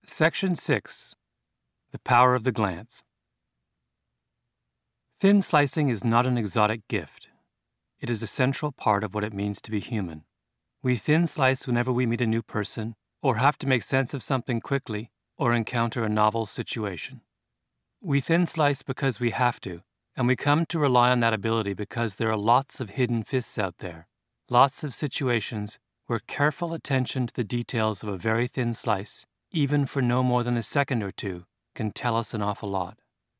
Section 6. The Power of the Glance. Thin slicing is not an exotic gift. It is a central part of what it means to be human. We thin slice whenever we meet a new person, or have to make sense of something quickly, or encounter a novel situation. We thin slice because we have to, and we come to rely on that ability because there are lots of hidden fists out there, lots of situations where careful attention to the details of a very thin slice, even for no more than a second or two, can tell us an awful lot.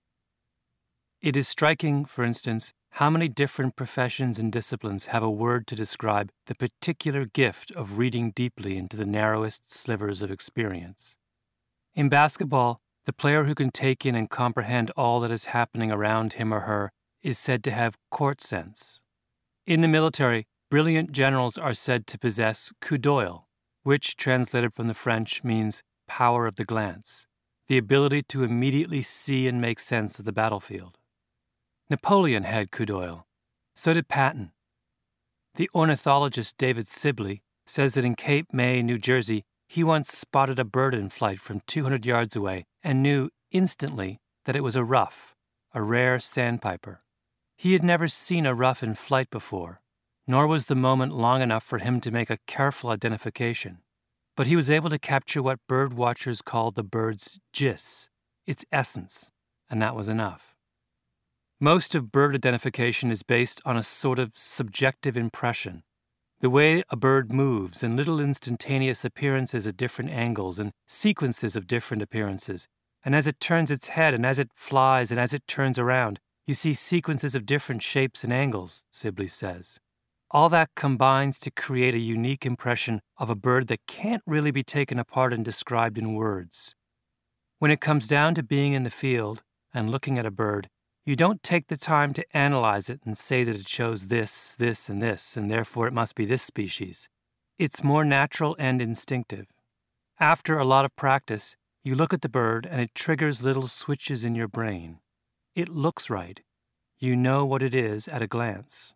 It is striking, for instance, how many different professions and disciplines have a word to describe the particular gift of reading deeply into the narrowest slivers of experience. In basketball, the player who can take in and comprehend all that is happening around him or her is said to have court sense. In the military, brilliant generals are said to possess coup d'oeil, which, translated from the French, means power of the glance, the ability to immediately see and make sense of the battlefield. Napoleon had coup d'oeil. So did Patton. The ornithologist David Sibley says that in Cape May, New Jersey, he once spotted a bird in flight from 200 yards away and knew instantly that it was a ruff, a rare sandpiper. He had never seen a ruff in flight before, nor was the moment long enough for him to make a careful identification. But he was able to capture what bird watchers called the bird's gist, its essence, and that was enough. Most of bird identification is based on a sort of subjective impression, the way a bird moves and little instantaneous appearances at different angles and sequences of different appearances, and as it turns its head and as it flies and as it turns around, you see sequences of different shapes and angles, Sibley says. All that combines to create a unique impression of a bird that can't really be taken apart and described in words. When it comes down to being in the field and looking at a bird, you don't take the time to analyze it and say that it shows this, this, and this, and therefore it must be this species. It's more natural and instinctive. After a lot of practice, you look at the bird and it triggers little switches in your brain. It looks right. You know what it is at a glance.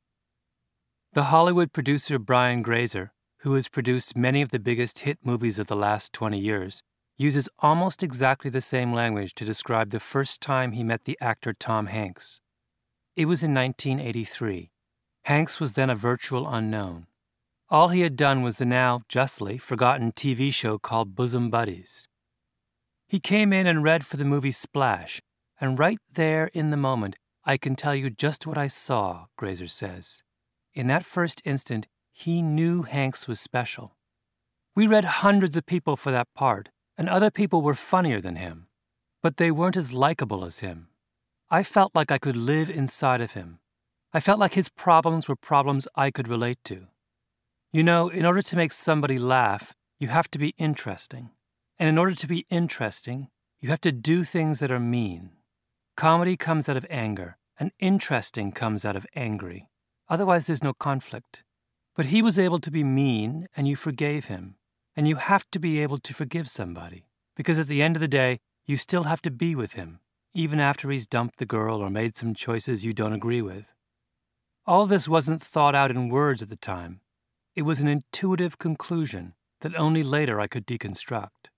The Hollywood producer Brian Grazer, who has produced many of the biggest hit movies of the last 20 years, uses almost exactly the same language to describe the first time he met the actor Tom Hanks. It was in 1983. Hanks was then a virtual unknown. All he had done was the now justly forgotten TV show called Bosom Buddies. He came in and read for the movie Splash, and right there in the moment, I can tell you just what I saw, Grazer says. In that first instant, he knew Hanks was special. We read hundreds of people for that part, and other people were funnier than him, but they weren't as likable as him. I felt like I could live inside of him. I felt like his problems were problems I could relate to. You know, in order to make somebody laugh, you have to be interesting. And in order to be interesting, you have to do things that are mean. Comedy comes out of anger, and interesting comes out of angry. Otherwise, there's no conflict. But he was able to be mean, and you forgave him. And you have to be able to forgive somebody, because at the end of the day, you still have to be with him, even after he's dumped the girl or made some choices you don't agree with. All this wasn't thought out in words at the time. It was an intuitive conclusion that only later I could deconstruct.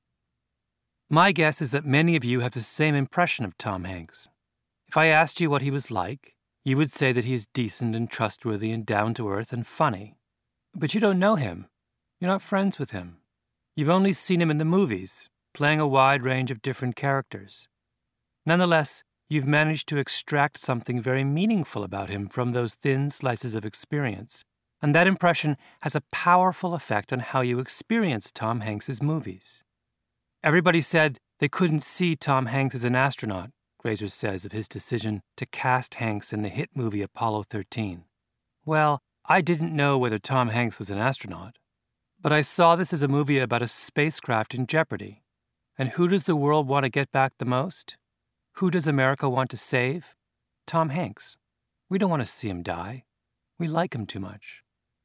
My guess is that many of you have the same impression of Tom Hanks. If I asked you what he was like, you would say that he is decent and trustworthy and down-to-earth and funny. But you don't know him. You're not friends with him. You've only seen him in the movies, playing a wide range of different characters. Nonetheless, you've managed to extract something very meaningful about him from those thin slices of experience, and that impression has a powerful effect on how you experience Tom Hanks's movies. Everybody said they couldn't see Tom Hanks as an astronaut, Grazer says of his decision to cast Hanks in the hit movie Apollo 13. Well, I didn't know whether Tom Hanks was an astronaut. But I saw this as a movie about a spacecraft in jeopardy. And who does the world want to get back the most? Who does America want to save? Tom Hanks. We don't want to see him die. We like him too much.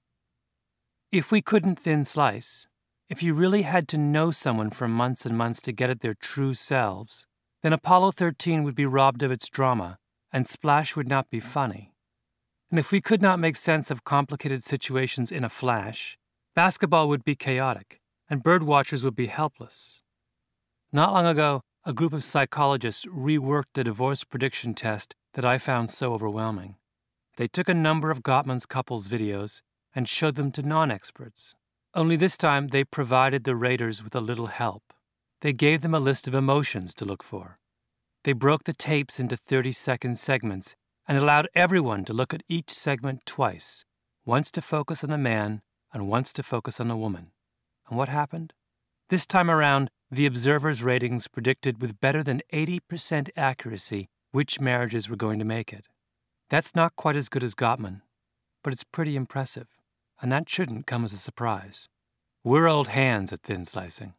If we couldn't thin slice, if you really had to know someone for months and months to get at their true selves, then Apollo 13 would be robbed of its drama, and Splash would not be funny. And if we could not make sense of complicated situations in a flash, basketball would be chaotic, and bird watchers would be helpless. Not long ago, a group of psychologists reworked the divorce prediction test that I found so overwhelming. They took a number of Gottman's couples videos and showed them to non-experts. Only this time, they provided the raters with a little help. They gave them a list of emotions to look for. They broke the tapes into 30-second segments and allowed everyone to look at each segment twice, once to focus on the man and once to focus on the woman. And what happened? This time around, the observers' ratings predicted with better than 80% accuracy which marriages were going to make it. That's not quite as good as Gottman, but it's pretty impressive, and that shouldn't come as a surprise. We're old hands at thin slicing.